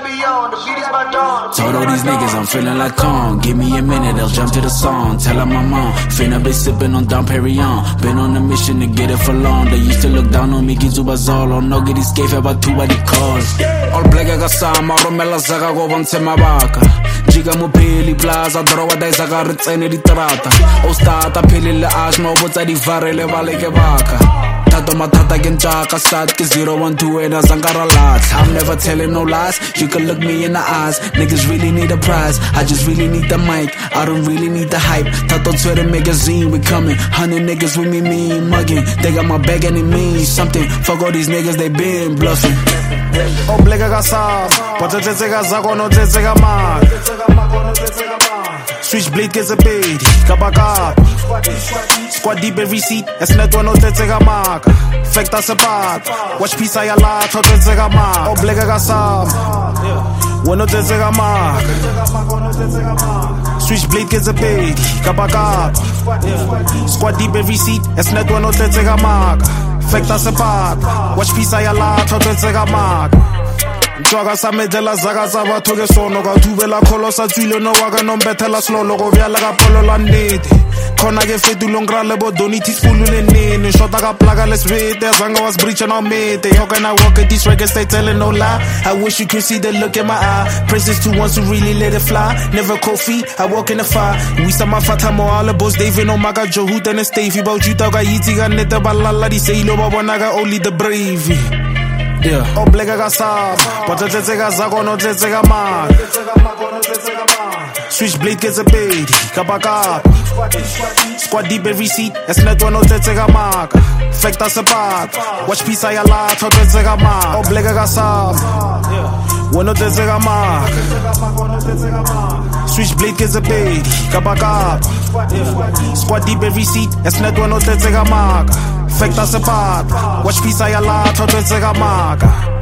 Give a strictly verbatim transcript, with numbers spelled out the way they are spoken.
gotta be on, the beat is my dawn. Told all these niggas I'm feeling like Kong. Give me a minute, they'll jump to the song. Tell them I'm on, finna be sipping on Dom Perignon. Been on a mission to get it for long. They used to look down on me, Gizuba Zolo. No get escape about two body calls. All black I got some, I romela zaga go on Temabaka. Jiga Mupili Plaza, Drowa Daisaga, Ritsene di Trata. Ostata Pili Ashmo, Bota di Varele Valeke Baka. Tato matata genchaka sat ke zero one two and Zangara lots. I'm never telling no lies, you can look me in the eyes. Niggas really need a prize, I just really need the mic. I don't really need the hype. Tato Twitter magazine, we coming. Hundred niggas with me, me mugging. They got my bag and it means something. Fuck all these niggas, they been bluffing. Oh, black I got some, but the Tetsega Zago no Tetsega man. Switchblade gets a baby, Kabaka. Squad deep every seat, it's not one no Tetsega mark. Fact us apart, watch peace I allow to Tetsega mark. Oh, black I got some, one no Tetsega mark. Switchblade gets a baby, Kabaka. Squad deep every seat, it's not one no Tetsega mark. Fact us apart, watch peace I allow to Tetsega mark. Joga sa medela zaga za batho ke sono ka thubela kholo sa tswile no wa ka no mbethela slolo go bya la ka polo la nnete khona ke fetulong ra le bo donity spulule nene shota ka plaga let's wait there zanga was breaching on me they how can I walk at these records they telling no lie I wish you could see the look in my eye praises to ones who really let it fly never cold feet I walk in the fire we some fata mo all boss David no maga Joe then Stevie about you talk yiti ga nete balala di say lo ba bona ga only the brave. Yeah. Oh, black I got some, but the Tetsega Zago no Tetsega man. Switchblade gets a baby, Kabaka. Squad deep every seat, it's not one no Tetsega mark. Fact us apart, watch peace I allow to Tetsega mark. Oh, black I got some, one no Tetsega mark. Switchblade gets a baby, Kabaka. Squad deep every seat, it's not one no Tetsega mark. Fact us apart, watch peace I allow to Tetsega mark.